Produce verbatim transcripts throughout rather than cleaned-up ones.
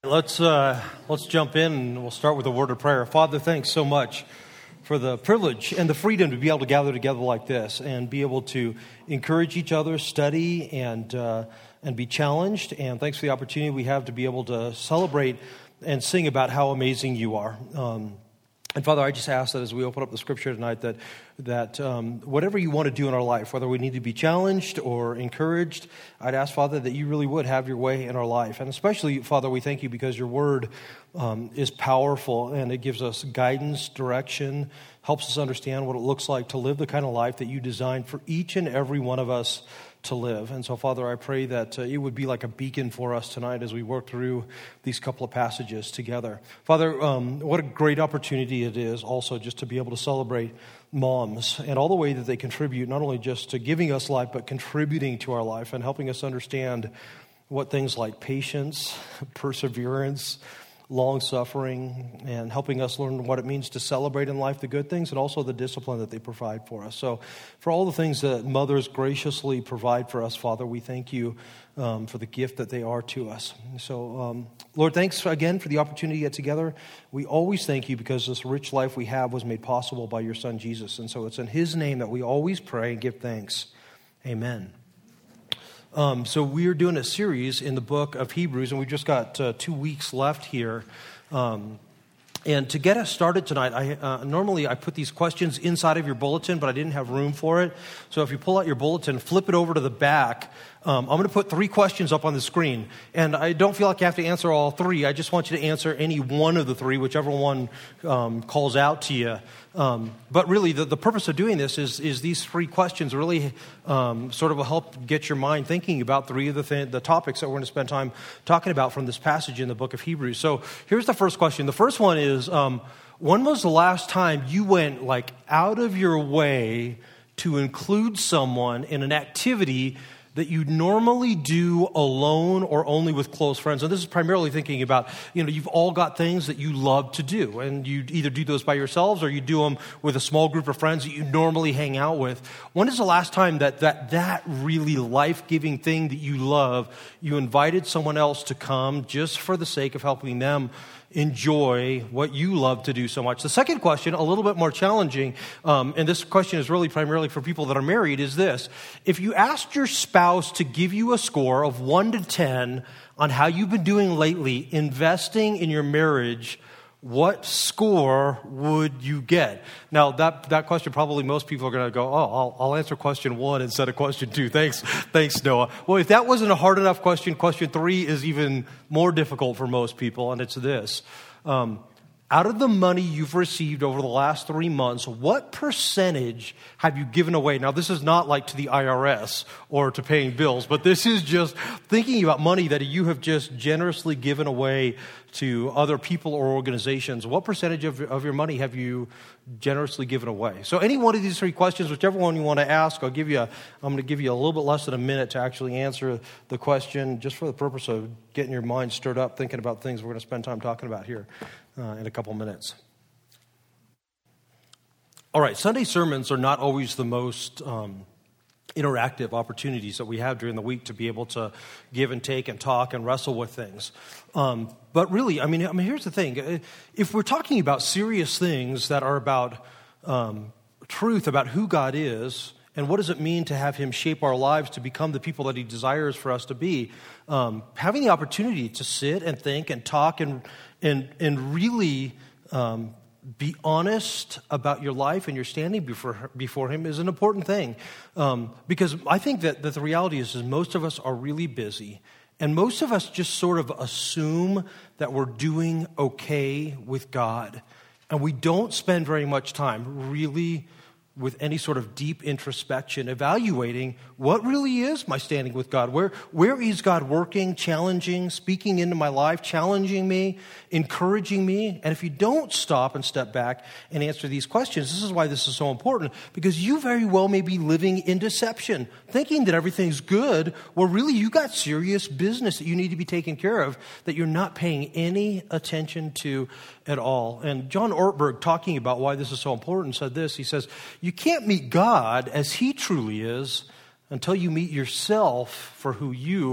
Let's uh, let's jump in and we'll start with a word of prayer. Father, thanks so much for the privilege and the freedom to be able to gather together like this and be able to encourage each other, study, and uh, and be challenged. And thanks for the opportunity we have to be able to celebrate and sing about how amazing you are. Um, and Father, I just ask that as we open up the Scripture tonight, that that um, whatever you want to do in our life, whether we need to be challenged or encouraged, I'd ask, Father, that you really would have your way in our life. And especially, Father, we thank you because your word um, is powerful and it gives us guidance, direction, helps us understand what it looks like to live the kind of life that you designed for each and every one of us to live. And so, Father, I pray that uh, it would be like a beacon for us tonight as we work through these couple of passages together. Father, um, what a great opportunity it is also just to be able to celebrate moms and all the way that they contribute, not only just to giving us life, but contributing to our life and helping us understand what things like patience, perseverance, long-suffering, and helping us learn what it means to celebrate in life the good things and also the discipline that they provide for us. So for all the things that mothers graciously provide for us, Father, we thank you um, for the gift that they are to us. So, um, Lord, thanks again for the opportunity to get together. We always thank you because this rich life we have was made possible by your Son, Jesus. And so it's in his name that we always pray and give thanks. Amen. Um, so we are doing a series in the book of Hebrews, and we've just got uh, two weeks left here. Um, and to get us started tonight, I uh, normally I put these questions inside of your bulletin, but I didn't have room for it. So if you pull out your bulletin, flip it over to the back. Um, I'm going to put three questions up on the screen, and I don't feel like you have to answer all three. I just want you to answer any one of the three, whichever one um, calls out to you. Um, but really, the, the purpose of doing this is is these three questions really um, sort of will help get your mind thinking about three of the th- the topics that we're going to spend time talking about from this passage in the book of Hebrews. So here's the first question. The first one is, um, when was the last time you went like out of your way to include someone in an activity that you normally do alone or only with close friends? And this is primarily thinking about, you know, you've all got things that you love to do, and you either do those by yourselves or you do them with a small group of friends that you normally hang out with. When is the last time that that, that really life-giving thing that you love, you invited someone else to come just for the sake of helping them enjoy what you love to do so much? The second question, a little bit more challenging, um, and this question is really primarily for people that are married, is this. If you asked your spouse to give you a score of one to ten on how you've been doing lately investing in your marriage, what score would you get? Now, that that question, probably most people are going to go, oh, I'll, I'll answer question one instead of question two. Thanks, thanks, Noah. Well, if that wasn't a hard enough question, question three is even more difficult for most people, and it's this. Um, out of the money you've received over the last three months, what percentage have you given away? Now, this is not like to the I R S or to paying bills, but this is just thinking about money that you have just generously given away to other people or organizations. What percentage of, of your money have you generously given away? So any one of these three questions, whichever one you want to ask, I'll give you a, I'm going to give you a little bit less than a minute to actually answer the question, just for the purpose of getting your mind stirred up, thinking about things we're going to spend time talking about here uh, in a couple minutes. All right, Sunday sermons are not always the most um, interactive opportunities that we have during the week to be able to give and take and talk and wrestle with things. Um, but really, I mean, I mean, here's the thing. If we're talking about serious things that are about um, truth, about who God is, and what does it mean to have him shape our lives to become the people that he desires for us to be, um, having the opportunity to sit and think and talk and and and really um, be honest about your life and your standing before before him is an important thing. Um, because I think that, that the reality is, is most of us are really busy. And most of us just sort of assume that we're doing okay with God. And we don't spend very much time really with any sort of deep introspection, evaluating what really is my standing with God. Where, where is God working, challenging, speaking into my life, challenging me, encouraging me? And if you don't stop and step back and answer these questions, this is why this is so important, because you very well may be living in deception, thinking that everything's good, where really you got serious business that you need to be taking care of that you're not paying any attention to at all. And John Ortberg, talking about why this is so important, said this. He says, you can't meet God as he truly is until you meet yourself for who you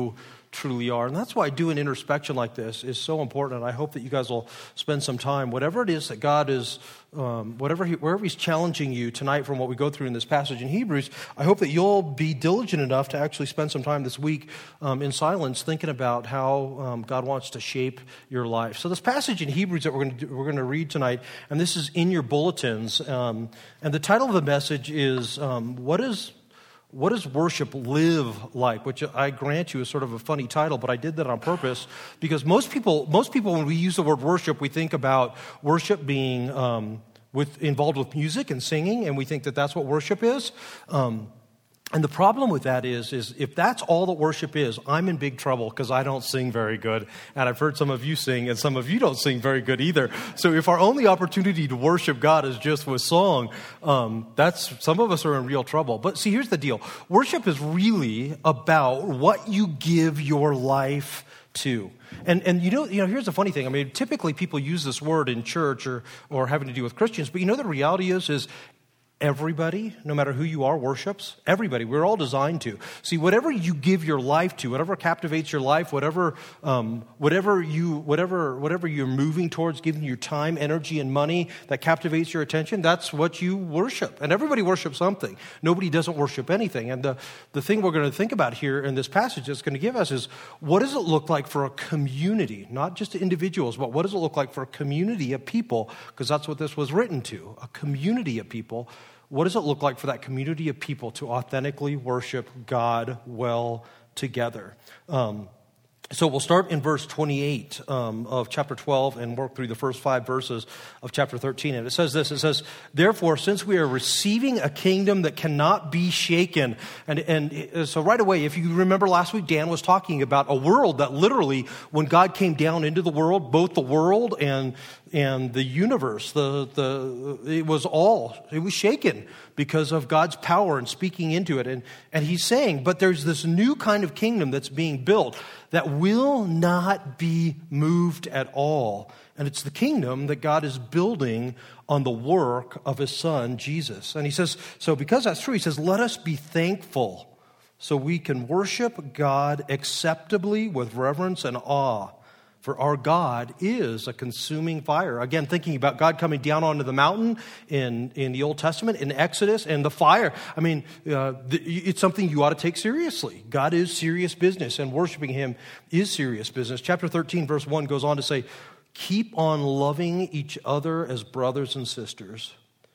truly are. And that's why doing introspection like this is so important. And I hope that you guys will spend some time, whatever it is that God is, um, whatever he, wherever he's challenging you tonight from what we go through in this passage in Hebrews, I hope that you'll be diligent enough to actually spend some time this week um, in silence thinking about how um, God wants to shape your life. So this passage in Hebrews that we're going to do, we're going to read tonight, and this is in your bulletins, um, and the title of the message is um, what is What does worship live like? Which I grant you is sort of a funny title, but I did that on purpose because most people, most people, when we use the word worship, we think about worship being um, with involved with music and singing, and we think that that's what worship is. Um, And the problem with that is, is if that's all that worship is, I'm in big trouble because I don't sing very good. And I've heard some of you sing, and some of you don't sing very good either. So if our only opportunity to worship God is just with song, um, that's some of us are in real trouble. But see, here's the deal. Worship is really about what you give your life to. And and you know, you know, here's the funny thing. I mean, typically people use this word in church or or having to do with Christians, but you know the reality is is everybody, no matter who you are, worships. Everybody. We're all designed to. See, whatever you give your life to, whatever captivates your life, whatever, um, whatever you, whatever, whatever you're moving towards, giving your time, energy, and money that captivates your attention, that's what you worship. And everybody worships something. Nobody doesn't worship anything. And the, the thing we're going to think about here in this passage that's going to give us is, what does it look like for a community, not just individuals, but what does it look like for a community of people? Because that's what this was written to, a community of people. What does it look like for that community of people to authentically worship God well together? Um, so we'll start in verse twenty-eight um, of chapter twelve and work through the first five verses of chapter thirteen. And it says this, it says, therefore, since we are receiving a kingdom that cannot be shaken. And, and so right away, if you remember last week, Dan was talking about a world that literally, when God came down into the world, both the world and And the universe, the the it was all, it was shaken because of God's power and speaking into it. And, and he's saying, but there's this new kind of kingdom that's being built that will not be moved at all. And it's the kingdom that God is building on the work of his son, Jesus. And he says, so because that's true, he says, let us be thankful so we can worship God acceptably with reverence and awe. For our God is a consuming fire. Again, thinking about God coming down onto the mountain in, in the Old Testament, in Exodus, and the fire. I mean, uh, the, it's something you ought to take seriously. God is serious business, and worshiping him is serious business. Chapter thirteen, verse one goes on to say, keep on loving each other as brothers and sisters.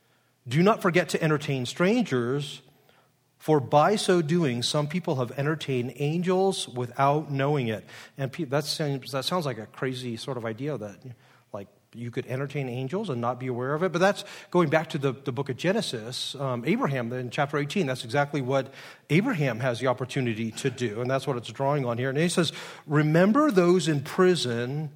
Do not forget to entertain strangers, for by so doing, some people have entertained angels without knowing it. And that sounds, that sounds like a crazy sort of idea that, like, you could entertain angels and not be aware of it. But that's going back to the, the book of Genesis. Um, Abraham, in chapter eighteen, that's exactly what Abraham has the opportunity to do. And that's what it's drawing on here. And he says, remember those in prison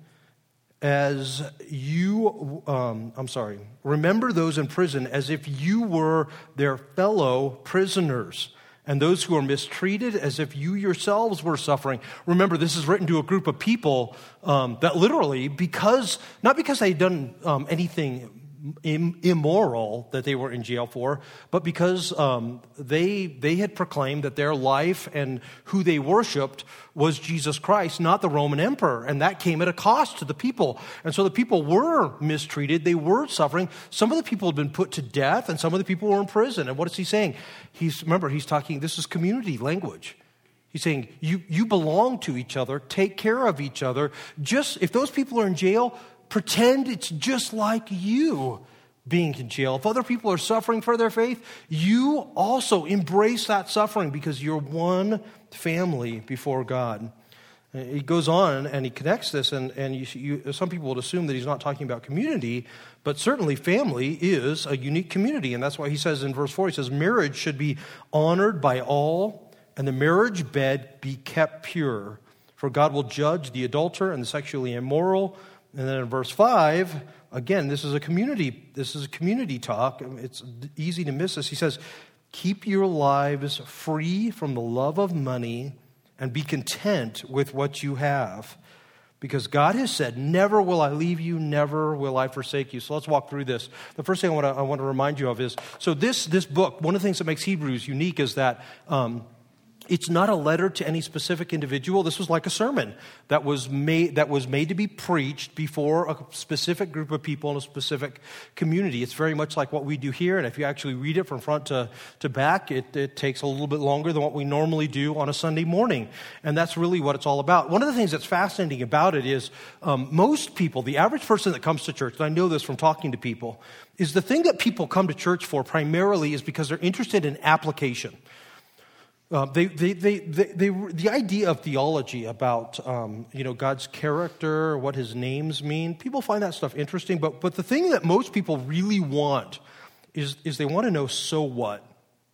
as you, um, I'm sorry, remember those in prison as if you were their fellow prisoners, and those who are mistreated as if you yourselves were suffering. Remember, this is written to a group of people um, that literally, because, not because they'd done um, anything immoral that they were in jail for, but because um, they they had proclaimed that their life and who they worshiped was Jesus Christ, not the Roman emperor, and that came at a cost to the people. And so the people were mistreated, they were suffering. Some of the people had been put to death, and some of the people were in prison. And what is he saying? He's remember, he's talking, this is community language. He's saying, you you belong to each other, take care of each other. Just if those people are in jail, pretend it's just like you being in jail. If other people are suffering for their faith, you also embrace that suffering because you're one family before God. And he goes on and he connects this, and, and you, you, some people would assume that he's not talking about community, but certainly family is a unique community. And that's why he says in verse four, he says, marriage should be honored by all, and the marriage bed be kept pure. For God will judge the adulterer and the sexually immoral. And then in verse five, again, this is a community, this is a community talk. It's easy to miss this. He says, keep your lives free from the love of money and be content with what you have. Because God has said, never will I leave you, never will I forsake you. So let's walk through this. The first thing I want to, I want to remind you of is, so this, this book, one of the things that makes Hebrews unique is that um, It's not a letter to any specific individual. This was like a sermon that was made that was made to be preached before a specific group of people in a specific community. It's very much like what we do here, and if you actually read it from front to, to back, it, it takes a little bit longer than what we normally do on a Sunday morning, and that's really what it's all about. One of the things that's fascinating about it is um, most people, the average person that comes to church, and I know this from talking to people, is the thing that people come to church for primarily is because they're interested in application. Uh, they, they, they, they, they, the idea of theology about, um, you know, God's character, what his names mean, people find that stuff interesting. But, but the thing that most people really want is, is they want to know, so what?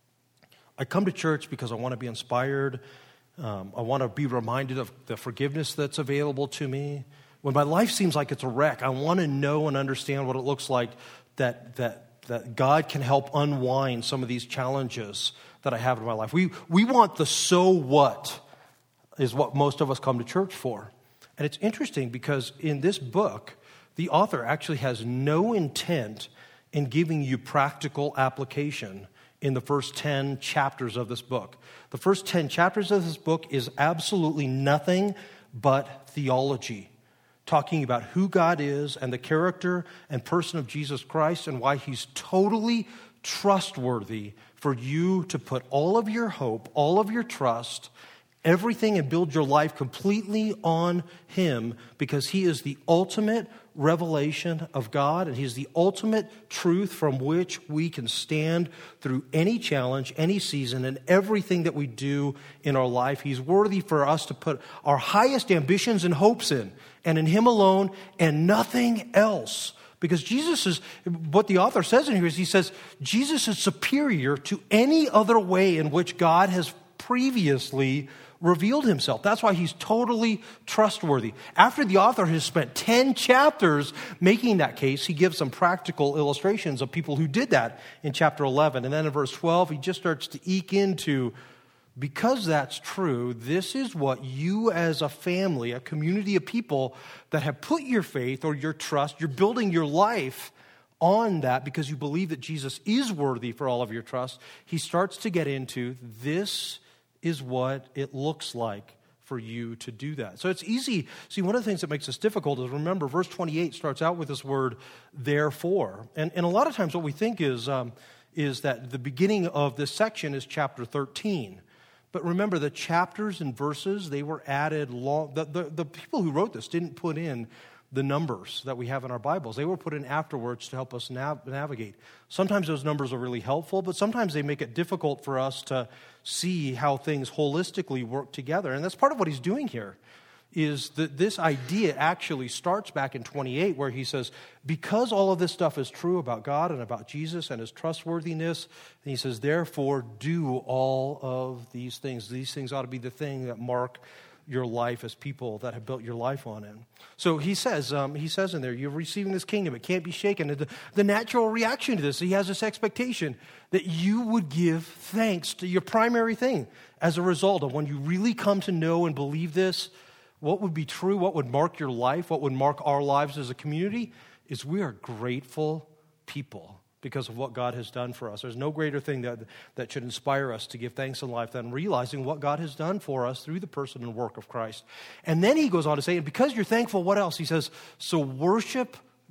I come to church because I want to be inspired. Um, I want to be reminded of the forgiveness that's available to me. When my life seems like it's a wreck, I want to know and understand what it looks like that, that, that God can help unwind some of these challenges that I have in my life. We we want the so what is what most of us come to church for. And it's interesting because in this book, the author actually has no intent in giving you practical application in the first ten chapters of this book. The first ten chapters of this book is absolutely nothing but theology, talking about who God is and the character and person of Jesus Christ and why he's totally trustworthy for you to put all of your hope, all of your trust, everything, and build your life completely on him, because he is the ultimate revelation of God, and he's the ultimate truth from which we can stand through any challenge, any season, and everything that we do in our life. He's worthy for us to put our highest ambitions and hopes in, and in him alone and nothing else. Because Jesus is, what the author says in here is, he says, Jesus is superior to any other way in which God has previously revealed himself. That's why he's totally trustworthy. After the author has spent ten chapters making that case, he gives some practical illustrations of people who did that in chapter eleven. And then in verse twelve, he just starts to eke into, because that's true, this is what you as a family, a community of people that have put your faith or your trust, you're building your life on that because you believe that Jesus is worthy for all of your trust. He starts to get into, this is what it looks like for you to do that. So it's easy. See, one of the things that makes this difficult is, remember, verse twenty-eight starts out with this word, therefore. And, and a lot of times what we think is, um, is that the beginning of this section is chapter thirteen. But remember, the chapters and verses, they were added long. The, the, the people who wrote this didn't put in the numbers that we have in our Bibles. They were put in afterwards to help us nav- navigate. Sometimes those numbers are really helpful, but sometimes they make it difficult for us to see how things holistically work together. And that's part of what he's doing here, is that this idea actually starts back in twenty-eight, where he says, because all of this stuff is true about God and about Jesus and his trustworthiness, and he says, therefore, do all of these things. These things ought to be the thing that mark your life as people that have built your life on it. So he says, um, he says in there, you're receiving this kingdom. It can't be shaken. The, the natural reaction to this, he has this expectation that you would give thanks to your primary thing as a result of when you really come to know and believe this. What would be true, what would mark your life, what would mark our lives as a community, is we are grateful people because of what God has done for us. There's no greater thing that, that should inspire us to give thanks in life than realizing what God has done for us through the person and work of Christ. And then he goes on to say, and because you're thankful, what else? He says, so worship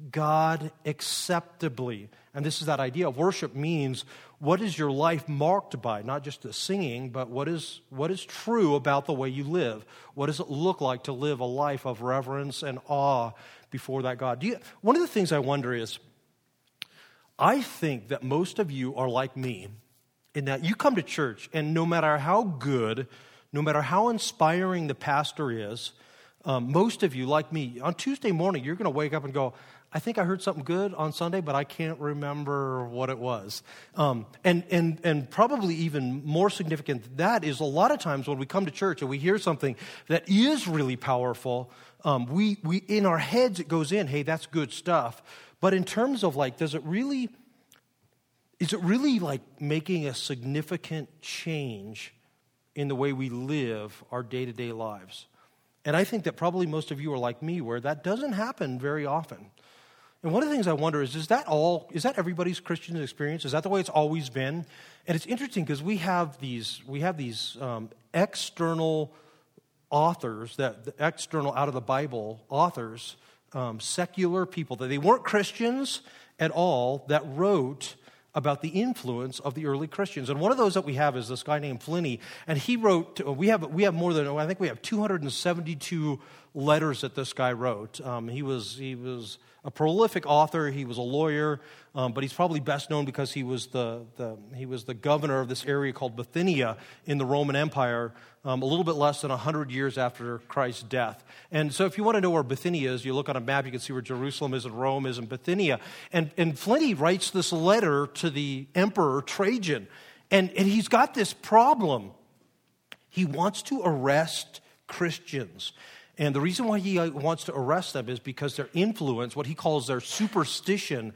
God acceptably. And this is that idea of worship means, what is your life marked by? Not just the singing, but what is what is true about the way you live? What does it look like to live a life of reverence and awe before that God? Do you, one of the things I wonder is, I think that most of you are like me in that you come to church, and no matter how good, no matter how inspiring the pastor is, um, most of you, like me, on Tuesday morning, you're going to wake up and go, I think I heard something good on Sunday, but I can't remember what it was. Um, and, and, and probably even more significant than that is, a lot of times when we come to church and we hear something that is really powerful, um, we, we in our heads it goes in, hey, that's good stuff. But in terms of like, does it really, is it really like making a significant change in the way we live our day-to-day lives? And I think that probably most of you are like me, where that doesn't happen very often. And one of the things I wonder is, is that all, is that everybody's Christian experience? Is that the way it's always been? And it's interesting because we have these, we have these um, external authors, that the external out of the Bible authors, um, secular people, that they weren't Christians at all, that wrote about the influence of the early Christians. And one of those that we have is this guy named Pliny, and he wrote, we have we have more than, I think we have two hundred seventy-two letters that this guy wrote. Um, he was he was a prolific author, he was a lawyer, um, but he's probably best known because he was the, the he was the governor of this area called Bithynia in the Roman Empire, um, a little bit less than one hundred years after Christ's death. And so if you want to know where Bithynia is, you look on a map, you can see where Jerusalem is and Rome is and Bithynia. And, and Pliny writes this letter to the emperor Trajan, and, and he's got this problem. He wants to arrest Christians. And the reason why he wants to arrest them is because their influence, what he calls their superstition,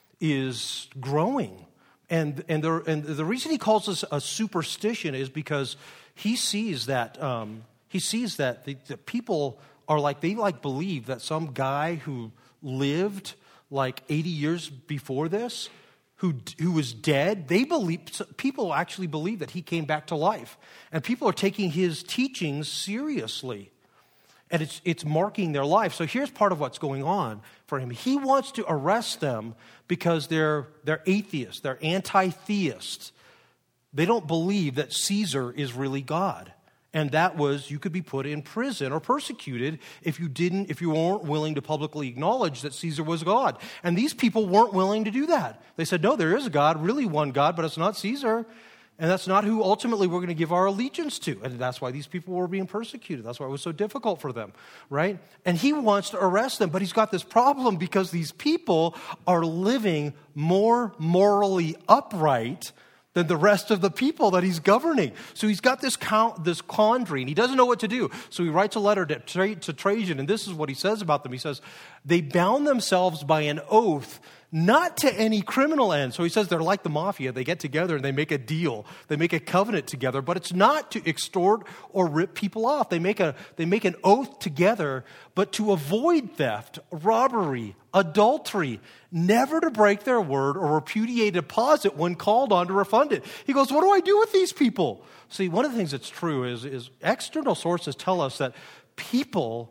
is growing. And and, and the reason he calls this a superstition is because he sees that um, he sees that the, the people are like, they like believe that some guy who lived like eighty years before this, who who was dead, they believe, people actually believe that he came back to life. And people are taking his teachings seriously. And it's it's marking their life. So here's part of what's going on for him. He wants to arrest them because they're they're atheists, they're anti-theists. They don't believe that Caesar is really God. And that was, you could be put in prison or persecuted if you didn't, if you weren't willing to publicly acknowledge that Caesar was God. And these people weren't willing to do that. They said, no, there is a God, really one God, but it's not Caesar. And that's not who ultimately we're going to give our allegiance to. And that's why these people were being persecuted. That's why it was so difficult for them, right? And he wants to arrest them, but he's got this problem because these people are living more morally upright than the rest of the people that he's governing. So he's got this count, this quandary, and he doesn't know what to do. So he writes a letter to, Tra- to Trajan, and this is what he says about them. He says, they bound themselves by an oath not to any criminal end. So he says they're like the mafia. They get together and they make a deal. They make a covenant together, but it's not to extort or rip people off. They make a they make an oath together, but to avoid theft, robbery, adultery, never to break their word or repudiate a deposit when called on to refund it. He goes, what do I do with these people? See, one of the things that's true is, is external sources tell us that people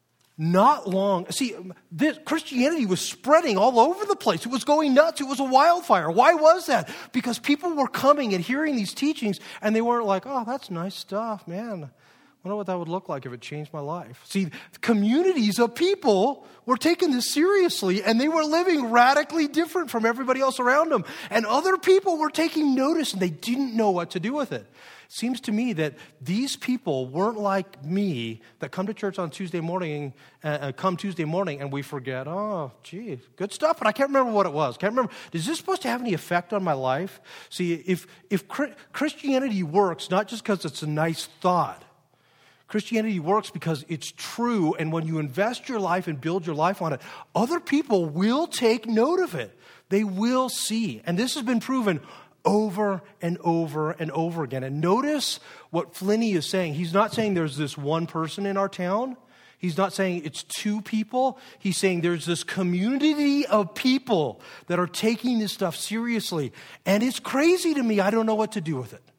not long, see, this Christianity was spreading all over the place. It was going nuts. It was a wildfire. Why was that? Because people were coming and hearing these teachings, and they weren't like, oh, that's nice stuff, man. I wonder what that would look like if it changed my life. See, communities of people were taking this seriously, and they were living radically different from everybody else around them. And other people were taking notice, and they didn't know what to do with it. It seems to me that these people weren't like me that come to church on Tuesday morning, uh, come Tuesday morning, and we forget, oh, gee, good stuff, but I can't remember what it was. Can't remember. Is this supposed to have any effect on my life? See, if if Christianity works, not just because it's a nice thought, Christianity works because it's true, and when you invest your life and build your life on it, other people will take note of it. They will see. And this has been proven over and over and over again. And notice what Pliny is saying. He's not saying there's this one person in our town. He's not saying it's two people. He's saying there's this community of people that are taking this stuff seriously. And it's crazy to me. I don't know what to do with it.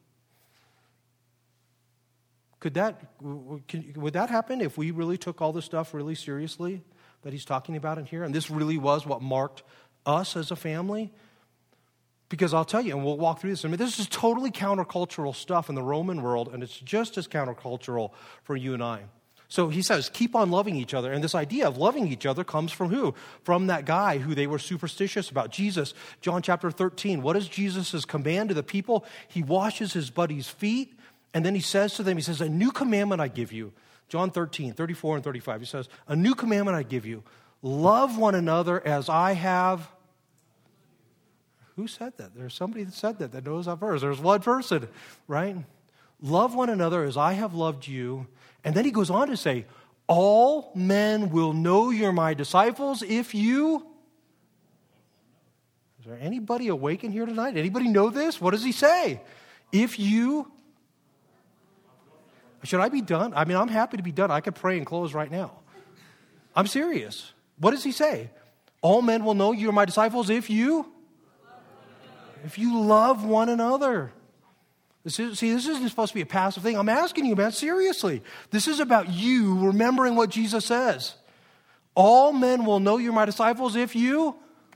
Could that, would that happen if we really took all this stuff really seriously that he's talking about in here? And this really was what marked us as a family? Because I'll tell you, and we'll walk through this. I mean, this is totally countercultural stuff in the Roman world, and it's just as countercultural for you and I. So he says, keep on loving each other. And this idea of loving each other comes from who? From that guy who they were superstitious about, Jesus. John chapter thirteen. What is Jesus' command to the people? He washes his buddies' feet, and then he says to them, he says, a new commandment I give you. John thirteen, thirty-four and thirty-five. He says, a new commandment I give you. Love one another as I have. Who said that? There's somebody that said that that knows that verse. There's one person, right? Love one another as I have loved you. And then he goes on to say, all men will know you're my disciples if you... Is there anybody awake in here tonight? Anybody know this? What does he say? If you... Should I be done? I mean, I'm happy to be done. I could pray and close right now. I'm serious. What does he say? All men will know you are my disciples if you, if you love one another. This is, see, this isn't supposed to be a passive thing. I'm asking you, man, seriously. This is about you remembering what Jesus says. All men will know you're my disciples if you...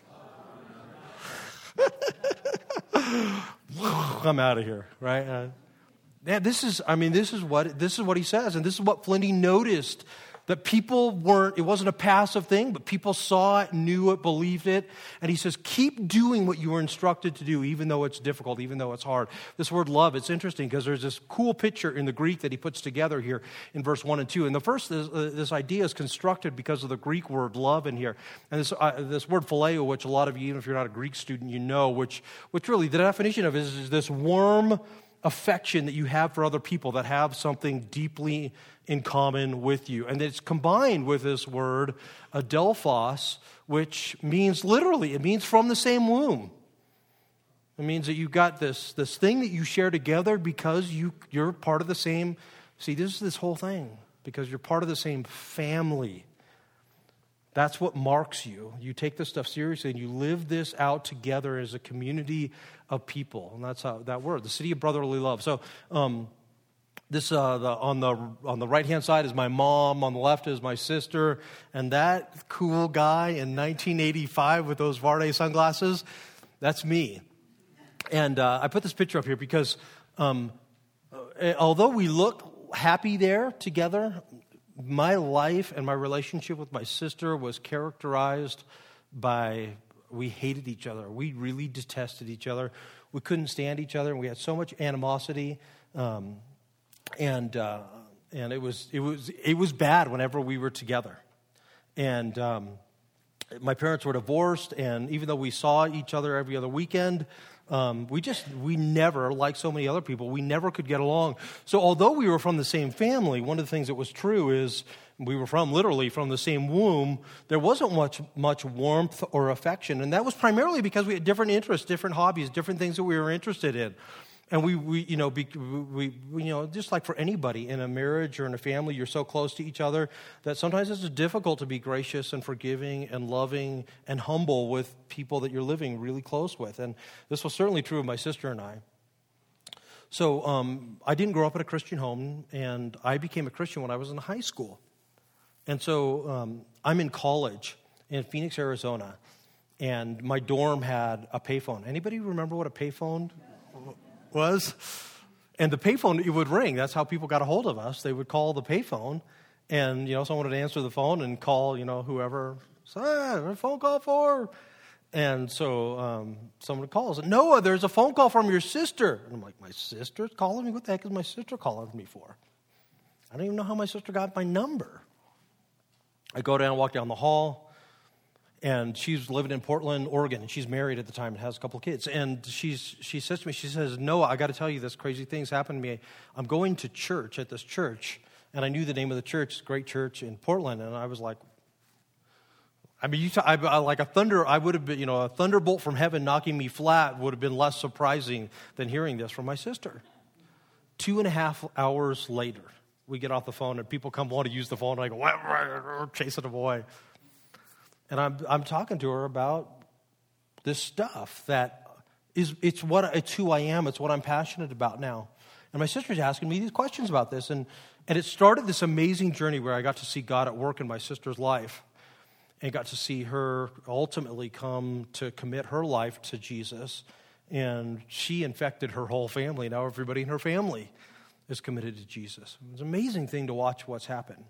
I'm out of here, right? Uh, yeah, this is, I mean, this is what, this is what he says. And this is what Flinty noticed. That people weren't, it wasn't a passive thing, but people saw it, knew it, believed it. And he says, keep doing what you were instructed to do, even though it's difficult, even though it's hard. This word love, it's interesting because there's this cool picture in the Greek that he puts together here in verse one and two. And the first, is, uh, this idea is constructed because of the Greek word love in here. And this uh, this word phileo, which a lot of you, even if you're not a Greek student, you know, which, which really, the definition of it is, is this warm affection that you have for other people that have something deeply in common with you. And it's combined with this word, adelphos, which means literally, it means from the same womb. It means that you've got this, this thing that you share together because you, you're part of the same, see, this is this whole thing, because you're part of the same family. That's what marks you. You take this stuff seriously and you live this out together as a community of people. And that's how that word, the city of brotherly love. So, um, This uh, the, on the on the right hand side is my mom. On the left is my sister, and that cool guy in nineteen eighty-five with those Varde sunglasses, that's me. And uh, I put this picture up here because um, uh, although we look happy there together, my life and my relationship with my sister was characterized by we hated each other. We really detested each other. We couldn't stand each other, and we had so much animosity. Um, And uh, and it was it was it was bad whenever we were together, and um, my parents were divorced. And even though we saw each other every other weekend, um, we just we never, like so many other people, we never could get along. So although we were from the same family, one of the things that was true is we were from literally from the same womb. There wasn't much much warmth or affection, and that was primarily because we had different interests, different hobbies, different things that we were interested in. And we, we, you know, be, we, we, you know, just like for anybody in a marriage or in a family, you're so close to each other that sometimes it's difficult to be gracious and forgiving and loving and humble with people that you're living really close with. And this was certainly true of my sister and I. So um, I didn't grow up in a Christian home, and I became a Christian when I was in high school. And so um, I'm in college in Phoenix, Arizona, and my dorm had a payphone. Anybody remember what a payphone was? And the payphone, it would ring. That's how people got a hold of us. They would call the payphone, and, you know, someone would answer the phone and call, you know, whoever, ah, a phone call for. And so um, someone calls, Noah, there's a phone call from your sister. And I'm like, my sister's calling me? What the heck is my sister calling me for? I don't even know how my sister got my number. I go down, walk down the hall, and she's living in Portland, Oregon, and she's married at the time and has a couple of kids. And she's she says to me, she says, Noah, I got to tell you, this crazy thing's happened to me. I'm going to church at this church, and I knew the name of the church, great church in Portland, and I was like, I mean, you t- I, I, like a thunder, I would have been, you know, a thunderbolt from heaven knocking me flat would have been less surprising than hearing this from my sister. Two and a half hours later, we get off the phone, and people come want to use the phone, and I go, chasing them away. And I'm I'm talking to her about this stuff that is it's what it's who I am. It's what I'm passionate about now. And my sister's asking me these questions about this, and and it started this amazing journey where I got to see God at work in my sister's life, and got to see her ultimately come to commit her life to Jesus, and she infected her whole family. Now everybody in her family is committed to Jesus. It's an amazing thing to watch what's happened.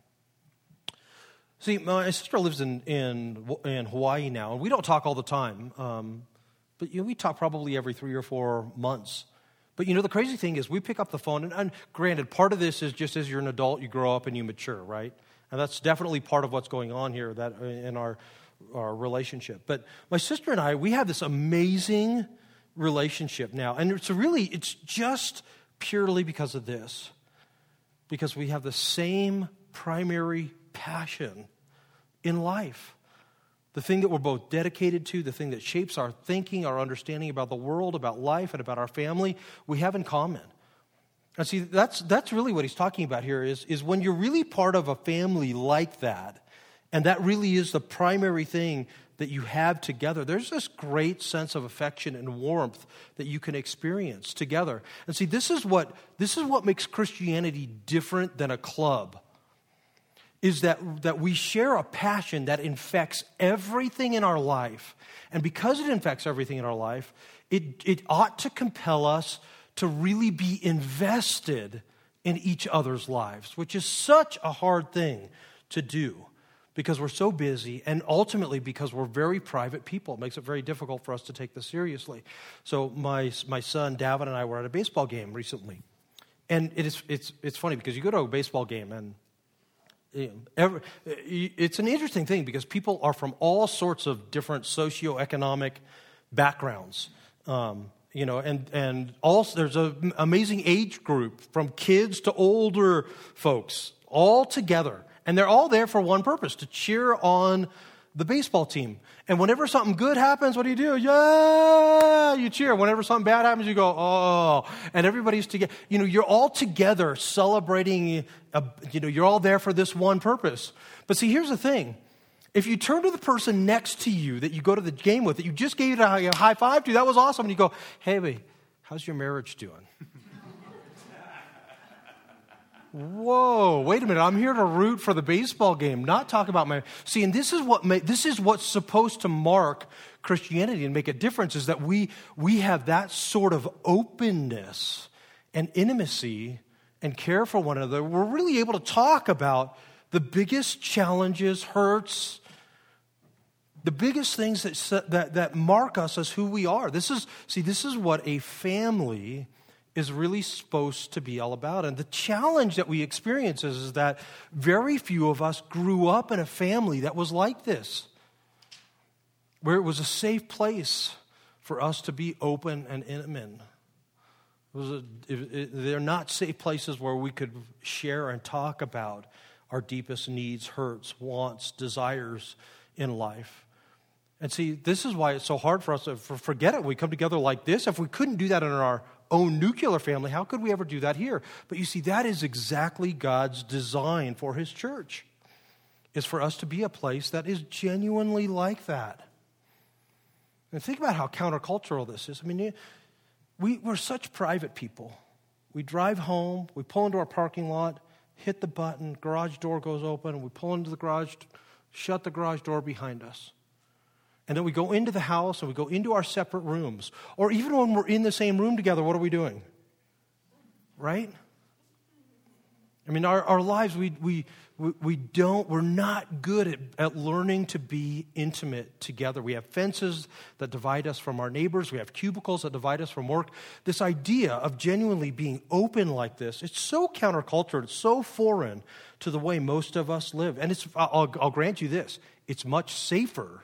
See, my sister lives in, in in Hawaii now, and we don't talk all the time. Um, but you know, we talk probably every three or four months. But you know, the crazy thing is we pick up the phone, and, and granted, part of this is just as you're an adult, you grow up and you mature, right? And that's definitely part of what's going on here that in our, our relationship. But my sister and I, we have this amazing relationship now. And it's really, it's just purely because of this. Because we have the same primary passion in life. The thing that we're both dedicated to, the thing that shapes our thinking, our understanding about the world, about life, and about our family, we have in common. And see, that's that's really what he's talking about here is, is when you're really part of a family like that, And that really is the primary thing that you have together. There's this great sense of affection and warmth that you can experience together. And see, this is what this is what makes Christianity different than a club. Is that, that we share a passion that infects everything in our life. And because it infects everything in our life, it, it ought to compel us to really be invested in each other's lives, which is such a hard thing to do because we're so busy and ultimately because we're very private people. It makes it very difficult for us to take this seriously. So my, my son, Davin, and I were at a baseball game recently. And it is, it's, it's funny because you go to a baseball game and it's an interesting thing because people are from all sorts of different socioeconomic backgrounds, um, you know, and and also there's an amazing age group from kids to older folks all together, and they're all there for one purpose: to cheer on the baseball team. And whenever something good happens, what do you do? Yeah, you cheer. Whenever something bad happens, you go, oh. And everybody's together. You know, you're all together celebrating, a, you know, you're all there for this one purpose. But see, here's the thing. If you turn to the person next to you that you go to the game with, that you just gave a high five to, that was awesome. And you go, hey, babe, how's your marriage doing? Whoa, wait a minute. I'm here to root for the baseball game, not talk about my... See, and this is what ma- this is what's supposed to mark Christianity and make a difference, is that we we have that sort of openness and intimacy and care for one another. We're really able to talk about the biggest challenges, hurts, the biggest things that that that mark us as who we are. This is see, this is what a family is really supposed to be all about. And the challenge that we experience is, is that very few of us grew up in a family that was like this, where it was a safe place for us to be open and intimate. It was a, it, it, they're not safe places where we could share and talk about our deepest needs, hurts, wants, desires in life. And see, this is why it's so hard for us to forget it. We come together like this. If we couldn't do that in our own nuclear family, how could we ever do that here? But you see, that is exactly God's design for his church, is for us to be a place that is genuinely like that. And think about how countercultural this is. I mean, we, we're such private people. We drive home, we pull into our parking lot, hit the button, garage door goes open, we pull into the garage, shut the garage door behind us. And then we go into the house and we go into our separate rooms. Or even when we're in the same room together, what are we doing? Right? I mean, our, our lives, we, we, we don't, we're not good at, at learning to be intimate together. We have fences that divide us from our neighbors. We have cubicles that divide us from work. This idea of genuinely being open like this, it's so countercultural, it's so foreign to the way most of us live. And it's, I'll, I'll grant you this, it's much safer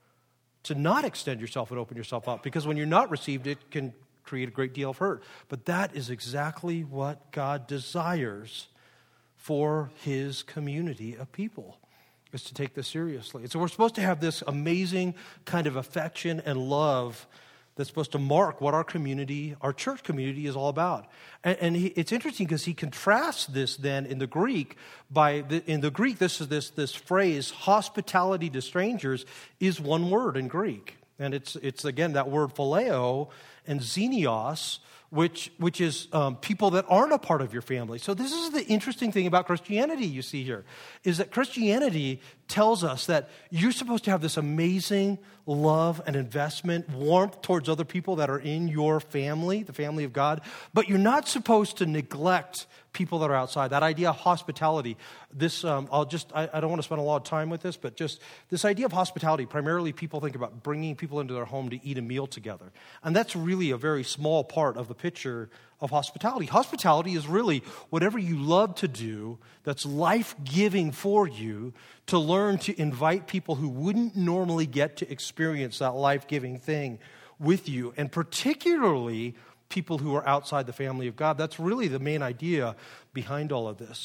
to not extend yourself and open yourself up, because when you're not received, it can create a great deal of hurt. But that is exactly what God desires for his community of people, is to take this seriously. And so we're supposed to have this amazing kind of affection and love that's supposed to mark what our community, our church community, is all about. And, and he, it's interesting because he contrasts this then in the Greek by, the, in the Greek, this is this, this phrase, hospitality to strangers, is one word in Greek. And it's, it's again, that word phileo and xenios, which, which is um, people that aren't a part of your family. So this is the interesting thing about Christianity you see here, is that Christianity tells us that you're supposed to have this amazing love and investment, warmth towards other people that are in your family, the family of God, but you're not supposed to neglect people that are outside. That idea of hospitality, this, um, I'll just, I, I don't want to spend a lot of time with this, but just this idea of hospitality, primarily people think about bringing people into their home to eat a meal together. And that's really a very small part of the picture of hospitality. Hospitality is really whatever you love to do that's life-giving for you, to learn to invite people who wouldn't normally get to experience that life-giving thing with you, and particularly people who are outside the family of God. That's really the main idea behind all of this.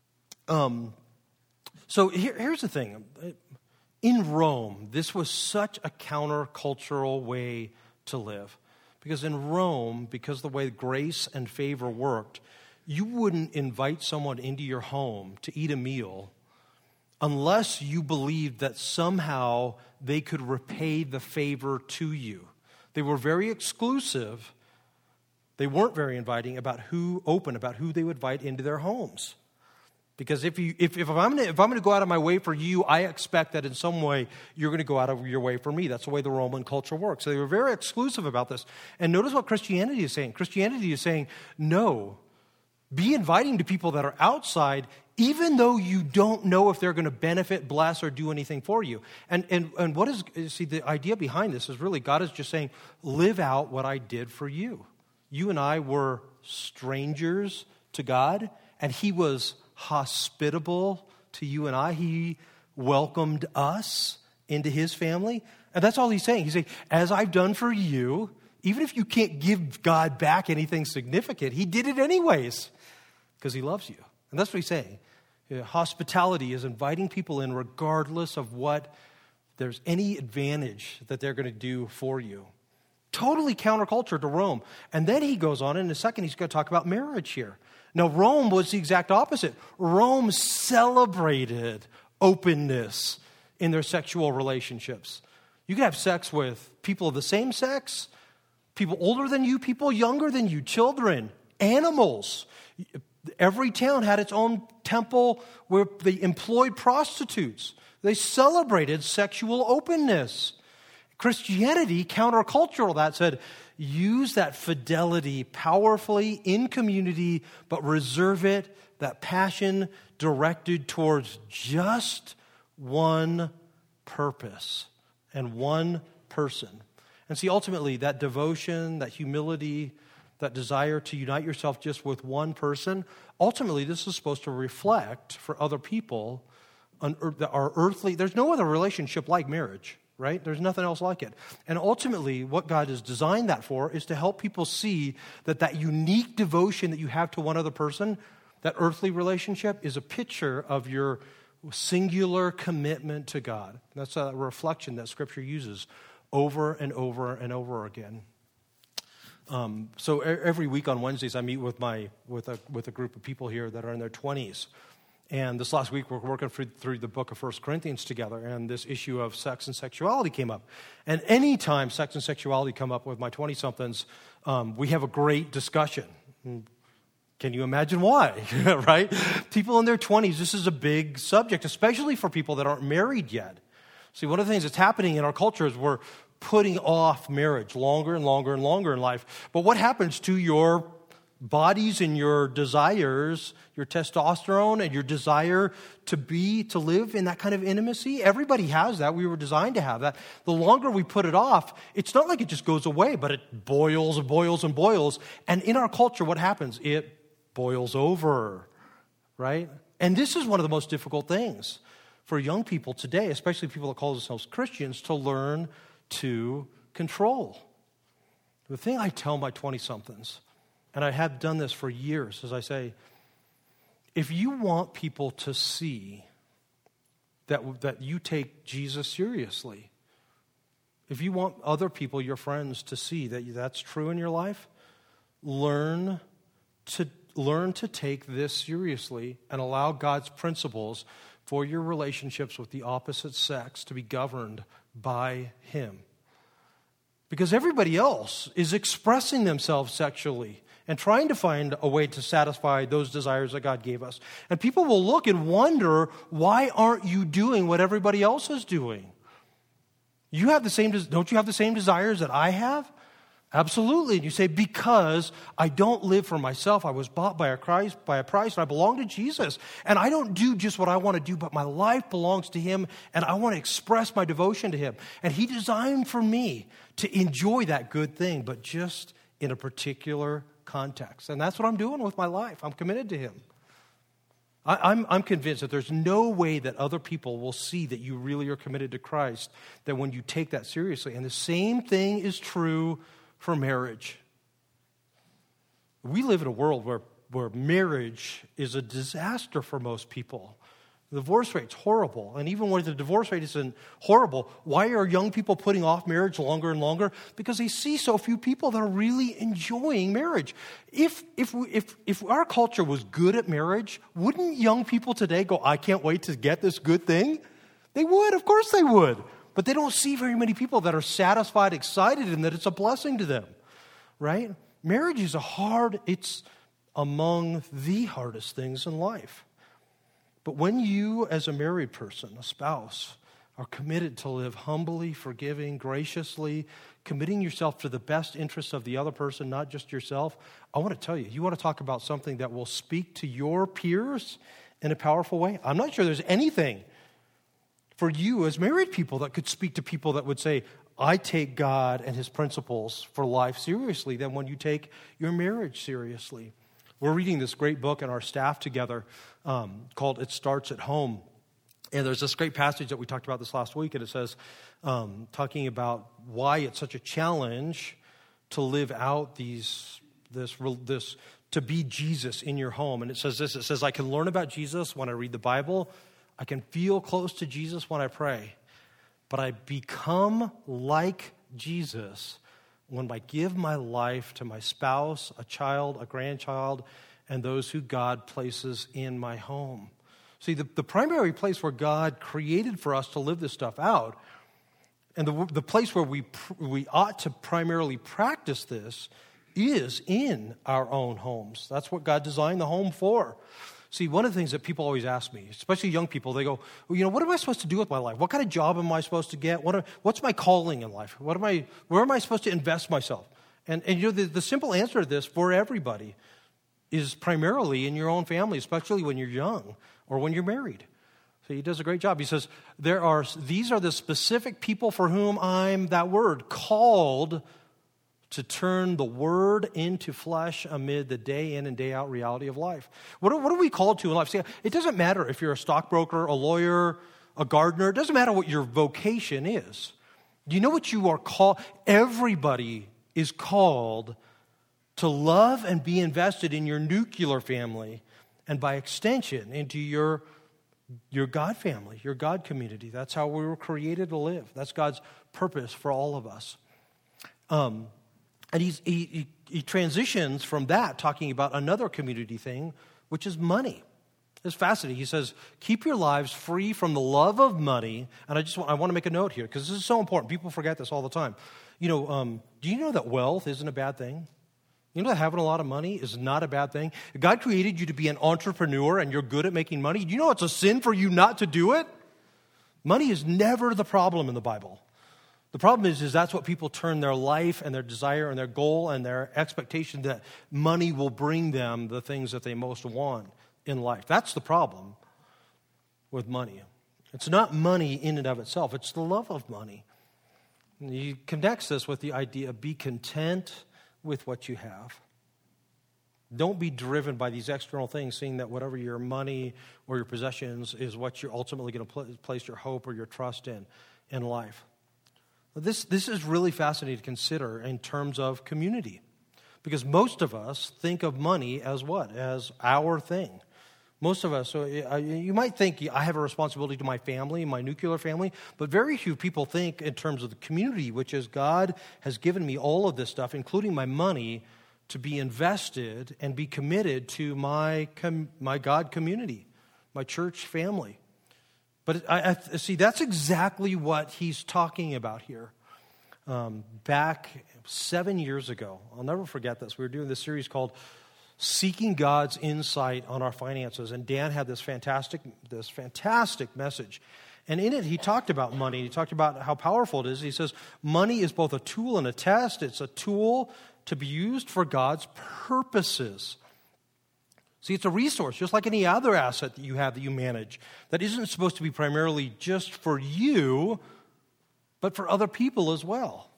Um, so here, here's the thing. In Rome, this was such a countercultural way to live. Because in Rome, because the way grace and favor worked, you wouldn't invite someone into your home to eat a meal unless you believed that somehow they could repay the favor to you. They were very exclusive. They weren't very inviting about who, open about who they would invite into their homes. Because if you, if, if I'm gonna, if I'm going to go out of my way for you, I expect that in some way you're going to go out of your way for me. That's the way the Roman culture works. So they were very exclusive about this. And notice what Christianity is saying. Christianity is saying, no, be inviting to people that are outside, even though you don't know if they're going to benefit, bless, or do anything for you. And, and, and what is, see, the idea behind this is really God is just saying, live out what I did for you. You and I were strangers to God, and he was hospitable to you and I. He welcomed us into his family. And that's all he's saying. He's saying, as I've done for you, even if you can't give God back anything significant, he did it anyways because he loves you. And that's what he's saying. You know, hospitality is inviting people in regardless of what there's any advantage that they're going to do for you. Totally counterculture to Rome. And then he goes on, in a second, he's going to talk about marriage here. Now, Rome was the exact opposite. Rome celebrated openness in their sexual relationships. You could have sex with people of the same sex, people older than you, people younger than you, children, animals. Every town had its own temple where they employed prostitutes. They celebrated sexual openness. Christianity, countercultural, that said, use that fidelity powerfully in community, but reserve it, that passion directed towards just one purpose and one person. And see, ultimately, that devotion, that humility, that desire to unite yourself just with one person, ultimately, this is supposed to reflect for other people on our earthly, there's no other relationship like marriage. Right? There's nothing else like it. And ultimately, what God has designed that for is to help people see that that unique devotion that you have to one other person, that earthly relationship, is a picture of your singular commitment to God. That's a reflection that Scripture uses over and over and over again. Um, so every week on Wednesdays, I meet with my with a with a group of people here that are in their twenties. And this last week, we're working through, through the book of First Corinthians together, and this issue of sex and sexuality came up. And anytime sex and sexuality come up with my twenty-somethings, um, we have a great discussion. Can you imagine why, right? People in their twenties, this is a big subject, especially for people that aren't married yet. See, one of the things that's happening in our culture is we're putting off marriage longer and longer and longer in life. But what happens to your bodies and your desires, your testosterone and your desire to be, to live in that kind of intimacy? Everybody has that. We were designed to have that. The longer we put it off, it's not like it just goes away, but it boils and boils and boils. And in our culture, what happens? It boils over, right? And this is one of the most difficult things for young people today, especially people that call themselves Christians, to learn to control. The thing I tell my twenty-somethings, and I have done this for years, as I say, if you want people to see that, that you take Jesus seriously, if you want other people, your friends, to see that that's true in your life, learn to learn to take this seriously and allow God's principles for your relationships with the opposite sex to be governed by Him. Because everybody else is expressing themselves sexually and trying to find a way to satisfy those desires that God gave us. And people will look and wonder, why aren't you doing what everybody else is doing? You have the same, don't you have the same desires that I have? Absolutely. And you say, because I don't live for myself. I was bought by a Christ, by a price, and I belong to Jesus. And I don't do just what I want to do, but my life belongs to Him, and I want to express my devotion to Him. And He designed for me to enjoy that good thing, but just in a particular context. And that's what I'm doing with my life. I'm committed to Him. I, I'm, I'm convinced that there's no way that other people will see that you really are committed to Christ, that when you take that seriously. And the same thing is true for marriage. We live in a world where, where marriage is a disaster for most people. The divorce rate's horrible. And even when the divorce rate isn't horrible, why are young people putting off marriage longer and longer? Because they see so few people that are really enjoying marriage. If if we, if if our culture was good at marriage, wouldn't young people today go, I can't wait to get this good thing? They would, of course they would. But they don't see very many people that are satisfied, excited, and that it's a blessing to them, right? Marriage is a hard, it's among the hardest things in life. But when you, as a married person, a spouse, are committed to live humbly, forgiving, graciously, committing yourself to the best interests of the other person, not just yourself, I want to tell you, you want to talk about something that will speak to your peers in a powerful way? I'm not sure there's anything for you as married people that could speak to people that would say, I take God and his principles for life seriously than when you take your marriage seriously. We're reading this great book in our staff together um, called It Starts at Home. And there's this great passage that we talked about this last week, and it says, um, talking about why it's such a challenge to live out these, this, this, to be Jesus in your home. And it says this, it says, I can learn about Jesus when I read the Bible. I can feel close to Jesus when I pray. But I become like Jesus when I give my life to my spouse, a child, a grandchild, and those who God places in my home. See, the, the primary place where God created for us to live this stuff out, and the, the place where we we ought to primarily practice this, is in our own homes. That's what God designed the home for. See, one of the things that people always ask me, especially young people, they go, well, you know, what am I supposed to do with my life? What kind of job am I supposed to get? What are, what's my calling in life? What am I? Where am I supposed to invest myself? And, and you know, the, the simple answer to this for everybody is primarily in your own family, especially when you're young or when you're married. So he does a great job. He says, there are these are the specific people for whom I'm, that word, called to turn the word into flesh amid the day in and day out reality of life. What are, what are we called to in life? See, it doesn't matter if you're a stockbroker, a lawyer, a gardener. It doesn't matter what your vocation is. Do you know what you are called? Everybody is called to love and be invested in your nuclear family, and by extension into your, your God family, your God community. That's how we were created to live. That's God's purpose for all of us. Um, And he's, he, he transitions from that, talking about another community thing, which is money. It's fascinating. He says, keep your lives free from the love of money. And I just want, I want to make a note here, because this is so important. People forget this all the time. You know, um, do you know that wealth isn't a bad thing? You know that having a lot of money is not a bad thing? God created you to be an entrepreneur, and you're good at making money. Do you know it's a sin for you not to do it? Money is never the problem in the Bible. The problem is, is that's what people turn their life and their desire and their goal and their expectation that money will bring them the things that they most want in life. That's the problem with money. It's not money in and of itself. It's the love of money. And he connects this with the idea of be content with what you have. Don't be driven by these external things, seeing that whatever your money or your possessions is what you're ultimately going to pl- place your hope or your trust in in life. This, this is really fascinating to consider in terms of community, because most of us think of money as what? As our thing. Most of us, so you might think I have a responsibility to my family, my nuclear family, but very few people think in terms of the community, which is God has given me all of this stuff, including my money, to be invested and be committed to my, my God community, my church family. But I, I see, that's exactly what he's talking about here. Um, back seven years ago, I'll never forget this. We were doing this series called Seeking God's Insight on Our Finances, and Dan had this fantastic, this fantastic message. And in it, he talked about money. He talked about how powerful it is. He says, money is both a tool and a test. It's a tool to be used for God's purposes. See, it's a resource, just like any other asset that you have that you manage, that isn't supposed to be primarily just for you, but for other people as well.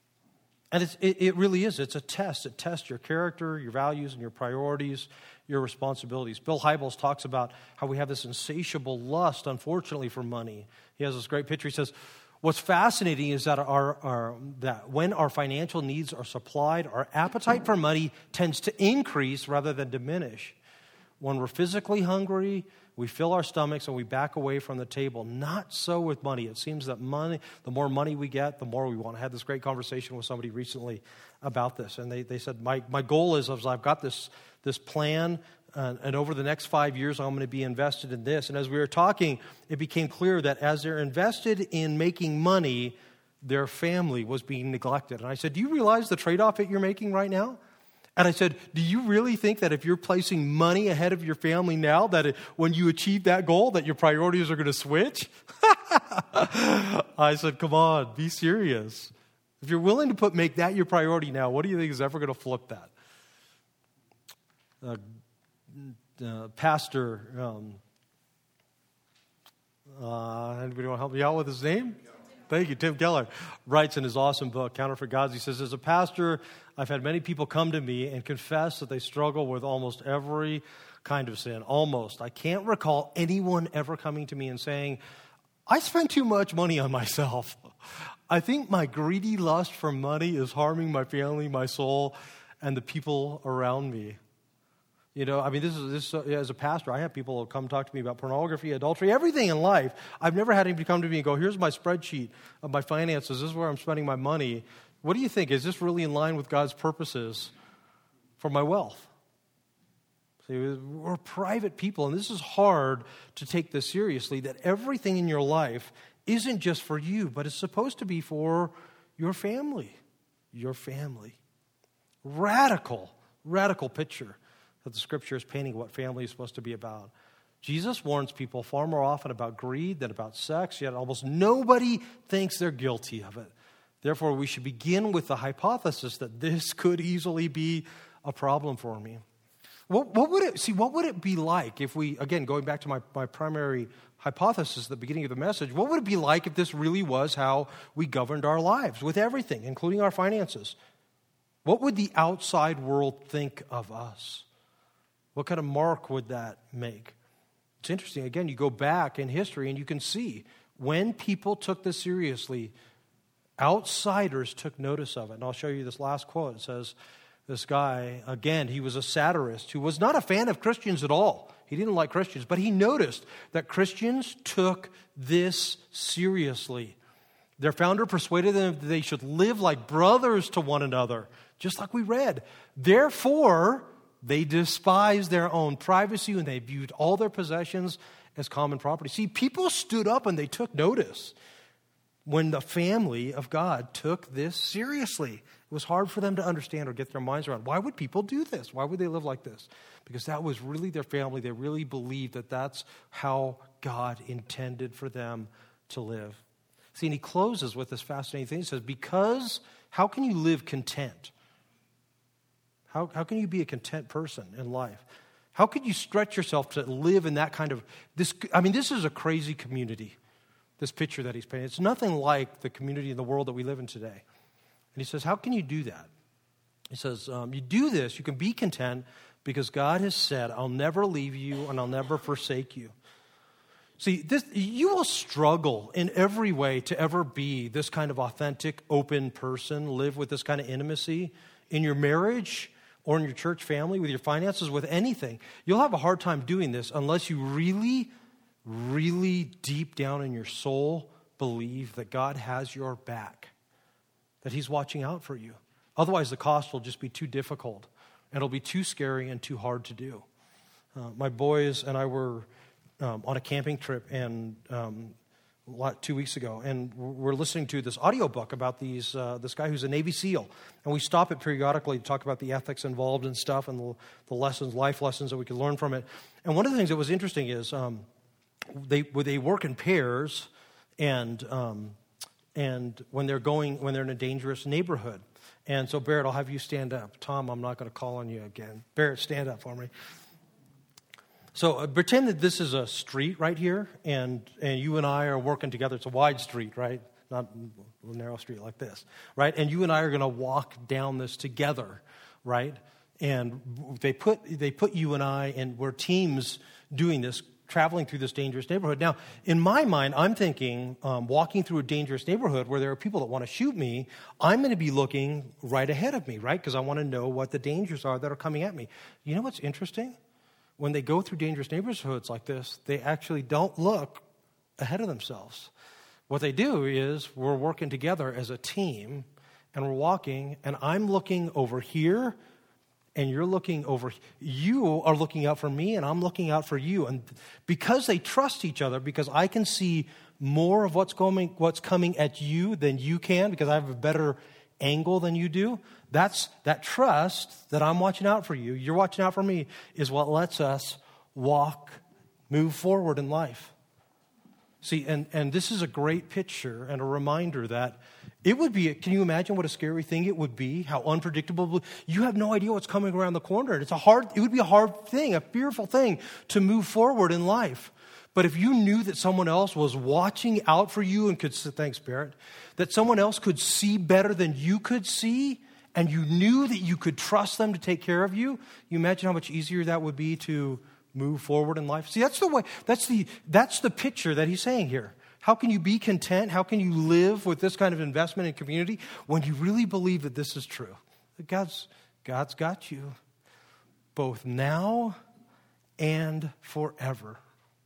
And it's, it, it really is. It's a test. It tests your character, your values, and your priorities, your responsibilities. Bill Hybels talks about how we have this insatiable lust, unfortunately, for money. He has this great picture. He says, what's fascinating is that, our, our, that when our financial needs are supplied, our appetite for money tends to increase rather than diminish. When we're physically hungry, we fill our stomachs and we back away from the table. Not so with money. It seems that money, the more money we get, the more we want. I had this great conversation with somebody recently about this, and they, they said, my, my goal is, is I've got this, this plan, uh, and over the next five years, I'm going to be invested in this. And as we were talking, it became clear that as they're invested in making money, their family was being neglected. And I said, do you realize the trade-off that you're making right now? And I said, do you really think that if you're placing money ahead of your family now, that it, when you achieve that goal, that your priorities are going to switch? I said, come on, be serious. If you're willing to put make that your priority now, what do you think is ever going to flip that? Uh, uh, Pastor, um, uh, anybody want to help me out with his name? Thank you. Tim Keller writes in his awesome book, Counterfeit Gods, he says, as a pastor, I've had many people come to me and confess that they struggle with almost every kind of sin. Almost. I can't recall anyone ever coming to me and saying, I spend too much money on myself. I think my greedy lust for money is harming my family, my soul, and the people around me. You know, I mean, this is this as a pastor, I have people come talk to me about pornography, adultery, everything in life. I've never had anybody come to me and go, here's my spreadsheet of my finances. This is where I'm spending my money. What do you think? Is this really in line with God's purposes for my wealth? See, we're private people, and this is hard to take this seriously, that everything in your life isn't just for you, but it's supposed to be for your family. Your family. Radical, radical picture that the Scripture is painting what family is supposed to be about. Jesus warns people far more often about greed than about sex, yet almost nobody thinks they're guilty of it. Therefore, we should begin with the hypothesis that this could easily be a problem for me. What, what would it, see, what would it be like if we, again, going back to my, my primary hypothesis at the beginning of the message, what would it be like if this really was how we governed our lives with everything, including our finances? What would the outside world think of us? What kind of mark would that make? It's interesting. Again, you go back in history and you can see when people took this seriously, outsiders took notice of it. And I'll show you this last quote. It says, this guy, again, he was a satirist who was not a fan of Christians at all. He didn't like Christians, but he noticed that Christians took this seriously. Their founder persuaded them that they should live like brothers to one another, just like we read. Therefore, they despised their own privacy and they viewed all their possessions as common property. See, people stood up and they took notice when the family of God took this seriously. It was hard for them to understand or get their minds around. Why would people do this? Why would they live like this? Because that was really their family. They really believed that that's how God intended for them to live. See, and he closes with this fascinating thing. He says, because how can you live content? How, how can you be a content person in life? How could you stretch yourself to live in that kind of, this? I mean, this is a crazy community, this picture that he's painting. It's nothing like the community in the world that we live in today. And he says, how can you do that? He says, um, you do this, you can be content because God has said, I'll never leave you and I'll never forsake you. See, this, you will struggle in every way to ever be this kind of authentic, open person, live with this kind of intimacy in your marriage or in your church family, with your finances, with anything. You'll have a hard time doing this unless you really, really deep down in your soul believe that God has your back, that he's watching out for you. Otherwise, the cost will just be too difficult, and it'll be too scary and too hard to do. Uh, my boys and I were um, on a camping trip and um, two weeks ago, and we're listening to this audiobook about these uh, this guy who's a Navy SEAL. And we stop it periodically to talk about the ethics involved and stuff and the, the lessons, life lessons that we can learn from it. And one of the things that was interesting is um, they they work in pairs, and um, and when they're going when they're in a dangerous neighborhood. And so Barrett, I'll have you stand up. Tom, I'm not going to call on you again. Barrett, stand up for me. So uh, pretend that this is a street right here, and, and you and I are working together. It's a wide street, right? Not a narrow street like this, right? And you and I are going to walk down this together, right? And they put they put you and I, and we're teams doing this, traveling through this dangerous neighborhood. Now, in my mind, I'm thinking, um, walking through a dangerous neighborhood where there are people that want to shoot me, I'm going to be looking right ahead of me, right? Because I want to know what the dangers are that are coming at me. You know what's interesting? when they go through dangerous neighborhoods like this, they actually don't look ahead of themselves. What they do is we're working together as a team, and we're walking, and I'm looking over here, and you're looking over, you are looking out for me, and I'm looking out for you. And because they trust each other, because I can see more of what's coming, what's coming at you than you can, because I have a better angle than you do, that's that trust that I'm watching out for you, you're watching out for me, is what lets us walk, move forward in life. See, and, and this is a great picture and a reminder that it would be, can you imagine what a scary thing it would be? How unpredictable. You have no idea what's coming around the corner. It's a hard, it would be a hard thing, a fearful thing to move forward in life. But if you knew that someone else was watching out for you and could, thanks, Barrett, that someone else could see better than you could see, and you knew that you could trust them to take care of you, you imagine how much easier that would be to move forward in life. See, that's the way, that's the, that's the picture that he's saying here. How can you be content? How can you live with this kind of investment in community when you really believe that this is true? That God's, God's got you both now and forever.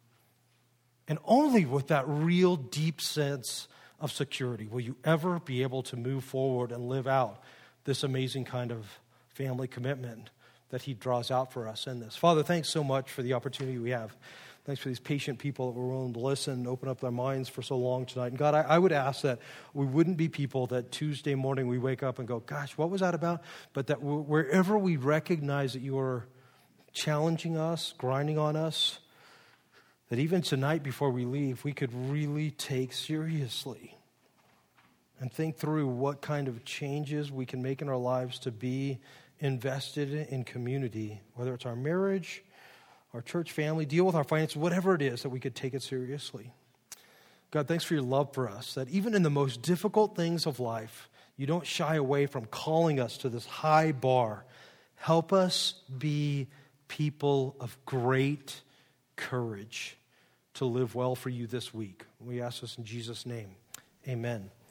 And only with that real deep sense of security will you ever be able to move forward and live out this amazing kind of family commitment that he draws out for us in this. Father, thanks so much for the opportunity we have. Thanks for these patient people that were willing to listen and open up their minds for so long tonight. And God, I, I would ask that we wouldn't be people that Tuesday morning we wake up and go, gosh, what was that about? But that wherever we recognize that you are challenging us, grinding on us, that even tonight before we leave, we could really take seriously and think through what kind of changes we can make in our lives to be invested in community, whether it's our marriage, our church family, deal with our finances, whatever it is, that we could take it seriously. God, thanks for your love for us, that even in the most difficult things of life, you don't shy away from calling us to this high bar. Help us be people of great courage to live well for you this week. We ask this in Jesus' name. Amen.